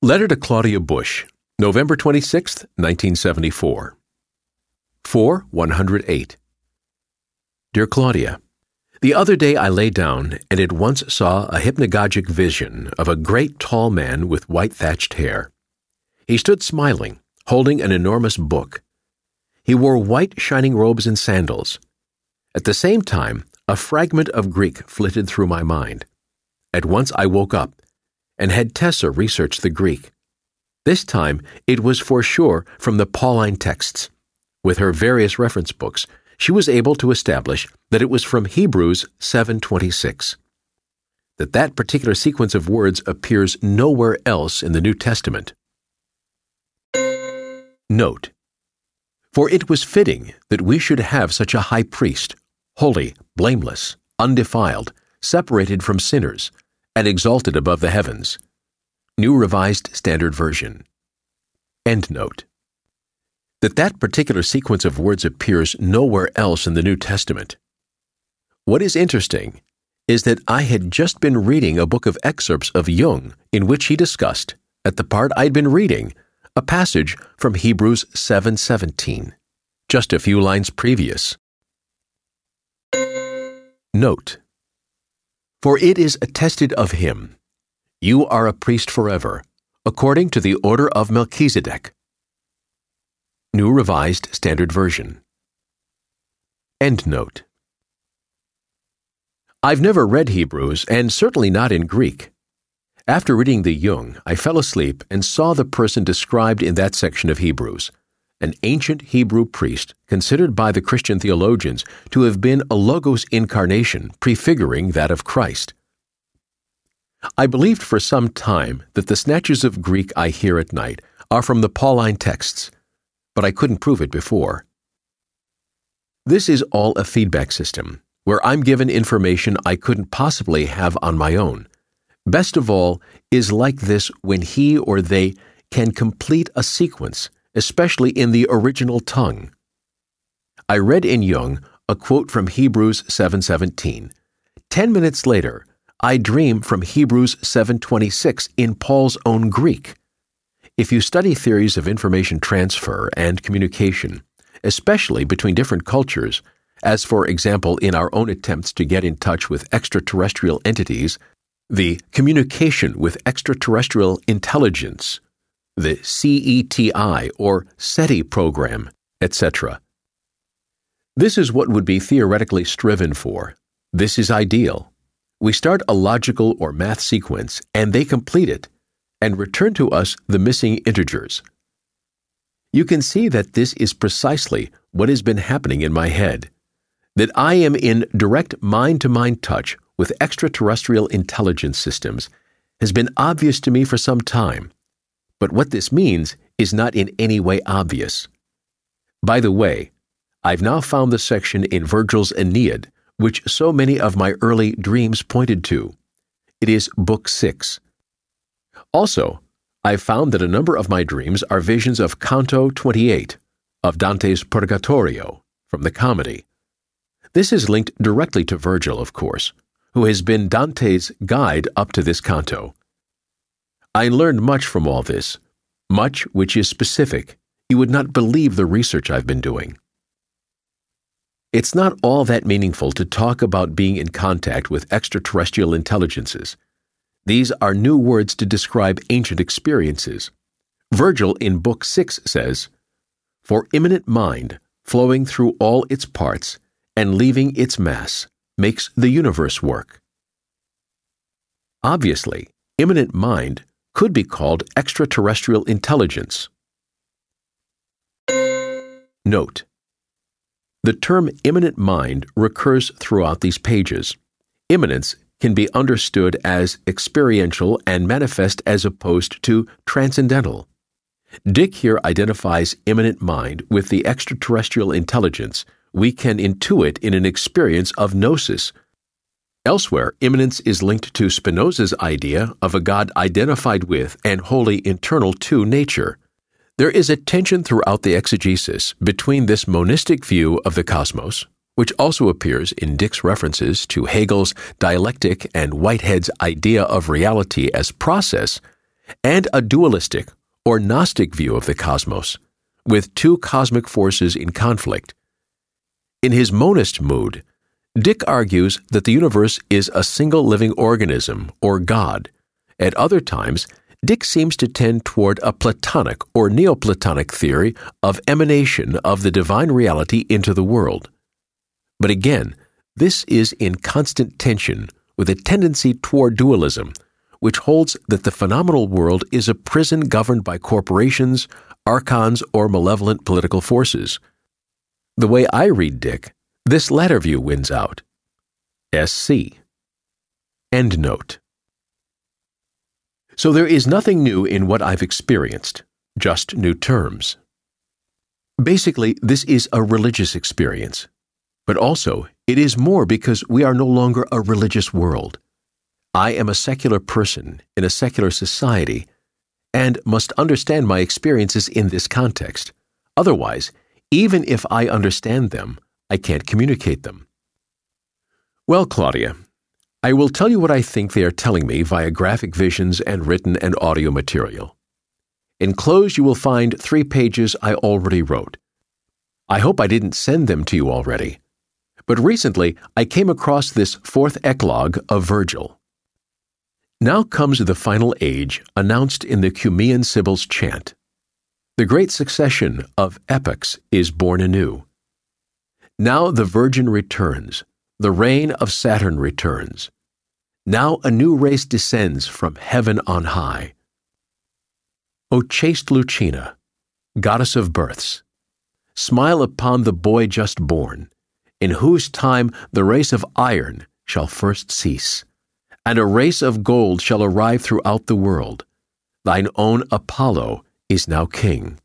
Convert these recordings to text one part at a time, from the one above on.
Letter to Claudia Bush, November 26, 1974. 4-108. Dear Claudia, the other day I lay down and at once saw a hypnagogic vision of a great tall man with white thatched hair. He stood smiling, holding an enormous book. He wore white shining robes and sandals. At the same time, a fragment of Greek flitted through my mind. At once I woke up and had Tessa research the Greek. This time it was for sure from the Pauline texts. With her various reference books, she was able to establish that it was from Hebrews 7:26. That particular sequence of words appears nowhere else in the New Testament. Note: For it was fitting that we should have such a high priest, holy, blameless, undefiled, separated from sinners, and exalted above the heavens. New Revised Standard Version. Endnote. That particular sequence of words appears nowhere else in the New Testament. What is interesting is that I had just been reading a book of excerpts of Jung in which he discussed, at the part I'd been reading, a passage from Hebrews 7:17, just a few lines previous. Note: For it is attested of him, you are a priest forever, according to the order of Melchizedek. New Revised Standard Version. Endnote. I've never read Hebrews, and certainly not in Greek. After reading the Jung, I fell asleep and saw the person described in that section of Hebrews, an ancient Hebrew priest considered by the Christian theologians to have been a Logos incarnation prefiguring that of Christ. I believed for some time that the snatches of Greek I hear at night are from the Pauline texts, but I couldn't prove it before. This is all a feedback system, where I'm given information I couldn't possibly have on my own. Best of all is like this when he or they can complete a sequence, especially in the original tongue. I read in Jung a quote from Hebrews 7:17. 10 minutes later, I dream from Hebrews 7:26 in Paul's own Greek. If you study theories of information transfer and communication, especially between different cultures, as for example in our own attempts to get in touch with extraterrestrial entities, the Communication with Extraterrestrial Intelligence, the CETI or SETI program, etc. This is what would be theoretically striven for. This is ideal. We start a logical or math sequence, and they complete it, and return to us the missing integers. You can see that this is precisely what has been happening in my head, that I am in direct mind-to-mind touch with extraterrestrial intelligence systems has been obvious to me for some time, but what this means is not in any way obvious. By the way, I've now found the section in Virgil's Aeneid which so many of my early dreams pointed to. It is Book 6. Also, I've found that a number of my dreams are visions of Canto 28, of Dante's Purgatorio, from the comedy. This is linked directly to Virgil, of course, who has been Dante's guide up to this canto. I learned much from all this, much which is specific. You would not believe the research I've been doing. It's not all that meaningful to talk about being in contact with extraterrestrial intelligences. These are new words to describe ancient experiences. Virgil in Book 6 says, "For immanent mind, flowing through all its parts and leaving its mass, makes the universe work." Obviously, immanent mind could be called extraterrestrial intelligence. Note: the term immanent mind recurs throughout these pages. Immanence can be understood as experiential and manifest as opposed to transcendental. Dick here identifies immanent mind with the extraterrestrial intelligence we can intuit in an experience of gnosis. Elsewhere, immanence is linked to Spinoza's idea of a God identified with and wholly internal to nature. There is a tension throughout the exegesis between this monistic view of the cosmos, which also appears in Dick's references to Hegel's dialectic and Whitehead's idea of reality as process, and a dualistic or Gnostic view of the cosmos, with two cosmic forces in conflict. In his monist mood, Dick argues that the universe is a single living organism, or God. At other times, Dick seems to tend toward a Platonic or Neoplatonic theory of emanation of the divine reality into the world. But again, this is in constant tension with a tendency toward dualism, which holds that the phenomenal world is a prison governed by corporations, archons, or malevolent political forces. The way I read Dick, this latter view wins out. SC. Endnote. So there is nothing new in what I've experienced, just new terms. Basically, this is a religious experience. But also, it is more because we are no longer a religious world. I am a secular person in a secular society and must understand my experiences in this context. Otherwise, even if I understand them, I can't communicate them. Well, Claudia, I will tell you what I think they are telling me via graphic visions and written and audio material. Enclosed, you will find 3 pages I already wrote. I hope I didn't send them to you already. But recently, I came across this 4th eclogue of Virgil. Now comes the final age announced in the Cumean Sibyl's chant. The great succession of epochs is born anew. Now the Virgin returns, the reign of Saturn returns. Now a new race descends from heaven on high. O chaste Lucina, goddess of births, smile upon the boy just born, in whose time the race of iron shall first cease, and a race of gold shall arrive throughout the world. Thine own Apollo is now king.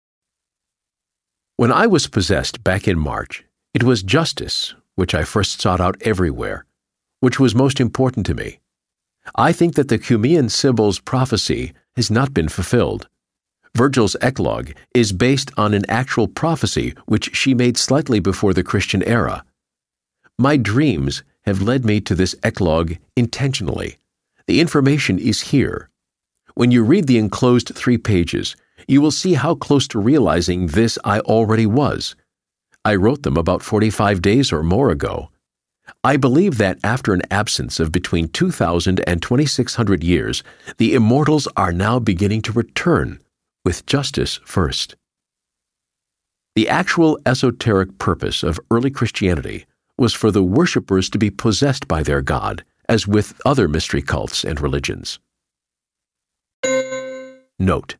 When I was possessed back in March, it was justice, which I first sought out everywhere, which was most important to me. I think that the Cumean Sibyl's prophecy has not been fulfilled. Virgil's eclogue is based on an actual prophecy which she made slightly before the Christian era. My dreams have led me to this eclogue intentionally. The information is here. When you read the enclosed 3 pages, you will see how close to realizing this I already was. I wrote them about 45 days or more ago. I believe that after an absence of between 2,000 and 2,600 years, the immortals are now beginning to return, with justice first. The actual esoteric purpose of early Christianity was for the worshippers to be possessed by their God, as with other mystery cults and religions. Note: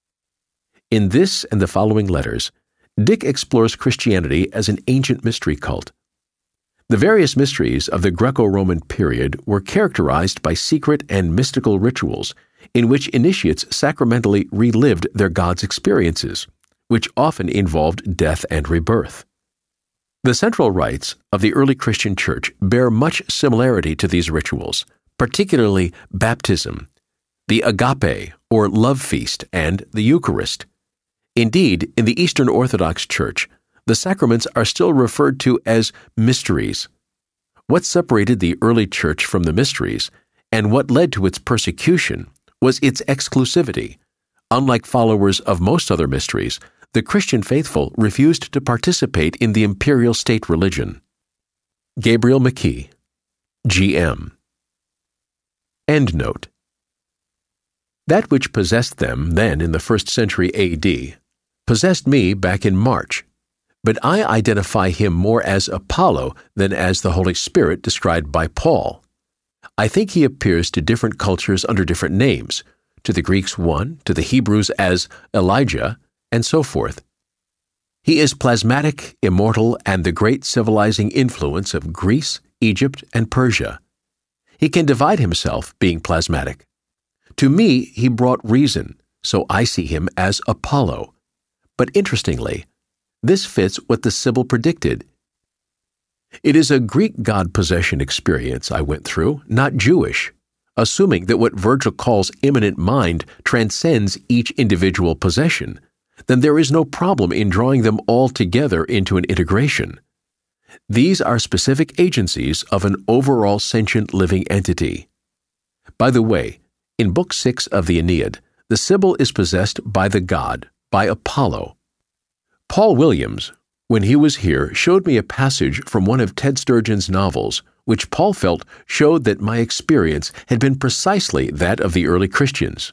in this and the following letters, Dick explores Christianity as an ancient mystery cult. The various mysteries of the Greco-Roman period were characterized by secret and mystical rituals in which initiates sacramentally relived their God's experiences, which often involved death and rebirth. The central rites of the early Christian church bear much similarity to these rituals, particularly baptism, the agape or love feast, and the Eucharist. Indeed, in the Eastern Orthodox Church, the sacraments are still referred to as mysteries. What separated the early church from the mysteries, and what led to its persecution, was its exclusivity. Unlike followers of most other mysteries, the Christian faithful refused to participate in the imperial state religion. Gabriel McKee, G.M. Endnote. That which possessed them then in the 1st century A.D. possessed me back in March, but I identify him more as Apollo than as the Holy Spirit described by Paul. I think he appears to different cultures under different names, to the Greeks one, to the Hebrews as Elijah, and so forth. He is plasmatic, immortal, and the great civilizing influence of Greece, Egypt, and Persia. He can divide himself, being plasmatic. To me, he brought reason, so I see him as Apollo. But interestingly, this fits what the Sibyl predicted. It is a Greek god possession experience I went through, not Jewish, assuming that what Virgil calls immanent mind transcends each individual possession. Then there is no problem in drawing them all together into an integration. These are specific agencies of an overall sentient living entity. By the way, In Book 6 of the Aeneid, the Sibyl is possessed by the god, by Apollo. Paul Williams, when he was here, showed me a passage from one of Ted Sturgeon's novels, which Paul felt showed that my experience had been precisely that of the early Christians.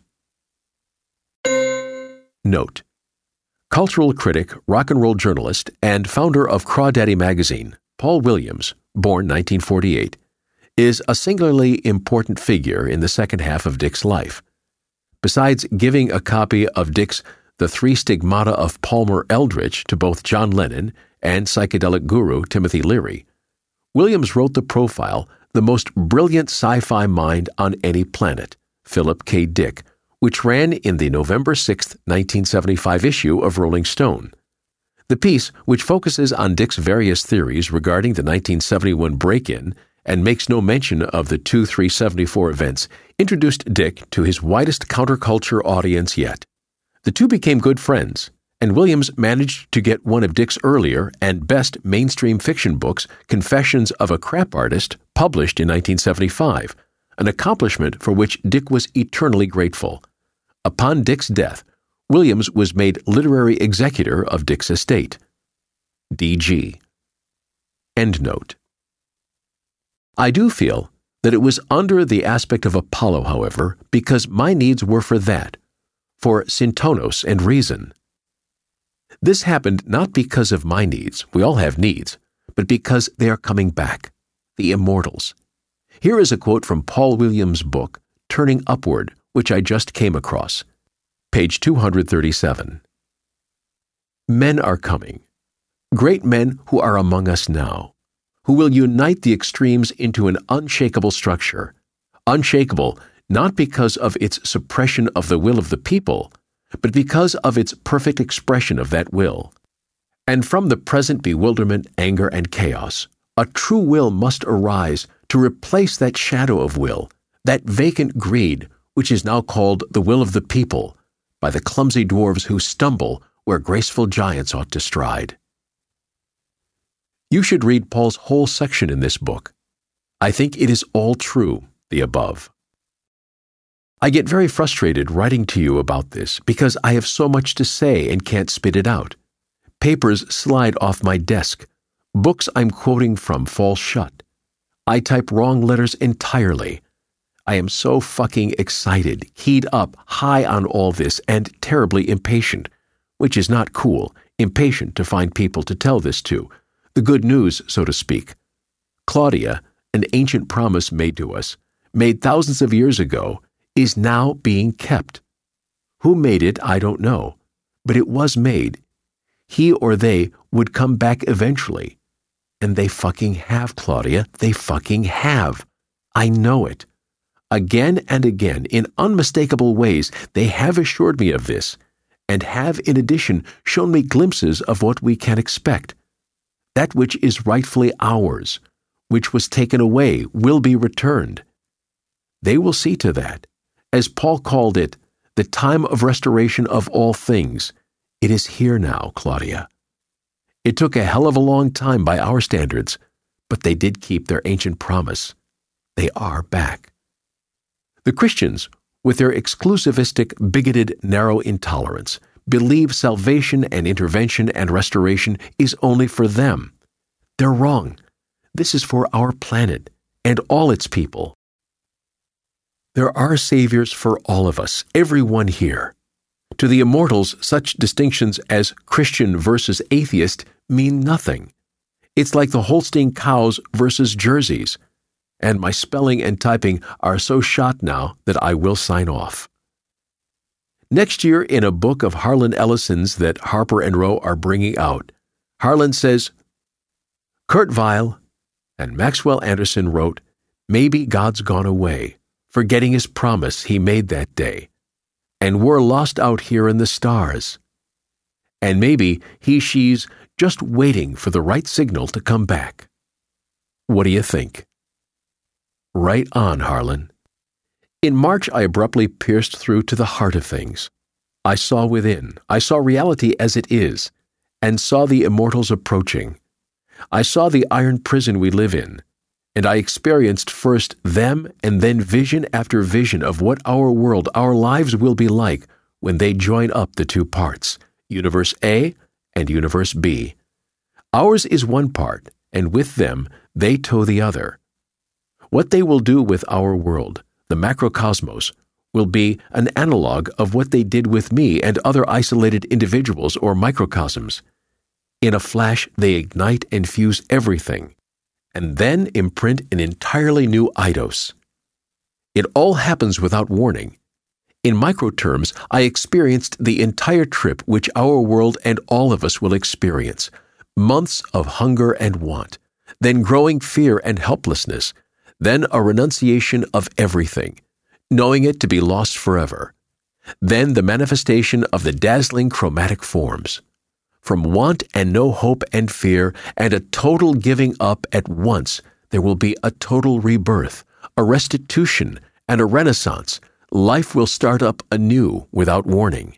Note: cultural critic, rock and roll journalist, and founder of Crawdaddy magazine, Paul Williams, born 1948, is a singularly important figure in the second half of Dick's life. Besides giving a copy of Dick's The Three Stigmata of Palmer Eldritch to both John Lennon and psychedelic guru Timothy Leary, Williams wrote the profile, The Most Brilliant Sci-Fi Mind on Any Planet, Philip K. Dick, which ran in the November 6, 1975 issue of Rolling Stone. The piece, which focuses on Dick's various theories regarding the 1971 break-in and makes no mention of the 2/3/74 events, introduced Dick to his widest counterculture audience yet. The two became good friends, and Williams managed to get one of Dick's earlier and best mainstream fiction books, Confessions of a Crap Artist, published in 1975, an accomplishment for which Dick was eternally grateful. Upon Dick's death, Williams was made literary executor of Dick's estate. D.G. Endnote. I do feel that it was under the aspect of Apollo, however, because my needs were for that, for syntonos and reason. This happened not because of my needs, we all have needs, but because they are coming back, the immortals. Here is a quote from Paul Williams' book, Turning Upward, which I just came across. Page 237. Men are coming, great men who are among us now, who will unite the extremes into an unshakable structure, unshakable not because of its suppression of the will of the people, but because of its perfect expression of that will. And from the present bewilderment, anger, and chaos, a true will must arise to replace that shadow of will, that vacant greed, which is now called the will of the people, by the clumsy dwarves who stumble where graceful giants ought to stride. You should read Paul's whole section in this book. I think it is all true, the above. I get very frustrated writing to you about this because I have so much to say and can't spit it out. Papers slide off my desk. Books I'm quoting from fall shut. I type wrong letters entirely. I am so fucking excited, keyed up, high on all this, and terribly impatient, which is not cool, impatient to find people to tell this to. The good news, so to speak. Claudia, an ancient promise made to us, made thousands of years ago, is now being kept. Who made it, I don't know, but it was made. He or they would come back eventually. And they fucking have, Claudia, they fucking have. I know it. Again and again, in unmistakable ways, they have assured me of this, and have in addition shown me glimpses of what we can expect. That which is rightfully ours, which was taken away, will be returned. They will see to that. As Paul called it, the time of restoration of all things. It is here now, Claudia. It took a hell of a long time by our standards, but they did keep their ancient promise. They are back. The Christians, with their exclusivistic, bigoted, narrow intolerance, believe salvation and intervention and restoration is only for them. They're wrong. This is for our planet and all its people. There are saviors for all of us, everyone here. To the immortals, such distinctions as Christian versus atheist mean nothing. It's like the Holstein cows versus jerseys. And my spelling and typing are so shot now that I will sign off. Next year, in a book of Harlan Ellison's that Harper and Row are bringing out, Harlan says, Kurt Weill and Maxwell Anderson wrote, "Maybe God's gone away, forgetting his promise he made that day, and we're lost out here in the stars. And maybe she's just waiting for the right signal to come back." What do you think? Right on, Harlan. In March, I abruptly pierced through to the heart of things. I saw within. I saw reality as it is, and saw the immortals approaching. I saw the iron prison we live in, and I experienced first them and then vision after vision of what our world, our lives will be like when they join up the two parts, Universe A and Universe B. Ours is one part, and with them, they tow the other. What they will do with our world, the macrocosmos, will be an analog of what they did with me and other isolated individuals or microcosms. In a flash, they ignite and fuse everything, and then imprint an entirely new eidos. It all happens without warning. In micro terms, I experienced the entire trip which our world and all of us will experience. Months of hunger and want, then growing fear and helplessness, then a renunciation of everything, knowing it to be lost forever. Then the manifestation of the dazzling chromatic forms. From want and no hope and fear and a total giving up at once, there will be a total rebirth, a restitution, and a renaissance. Life will start up anew without warning.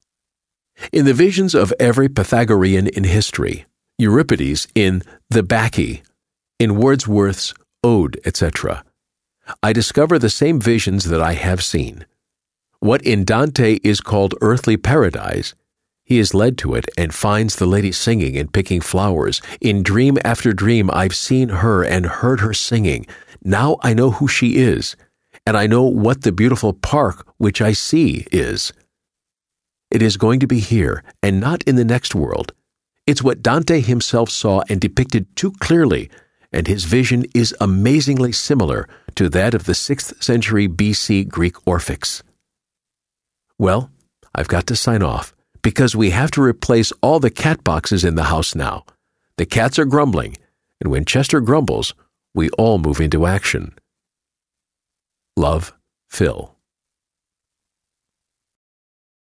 In the visions of every Pythagorean in history, Euripides in the Bacchae, in Wordsworth's Ode, etc., I discover the same visions that I have seen. What in Dante is called earthly paradise, he is led to it and finds the lady singing and picking flowers. In dream after dream, I've seen her and heard her singing. Now I know who she is, and I know what the beautiful park which I see is. It is going to be here and not in the next world. It's what Dante himself saw and depicted too clearly, and his vision is amazingly similar to that of the 6th century BC Greek Orphics. Well, I've got to sign off, because we have to replace all the cat boxes in the house now. The cats are grumbling, and when Chester grumbles, we all move into action. Love, Phil.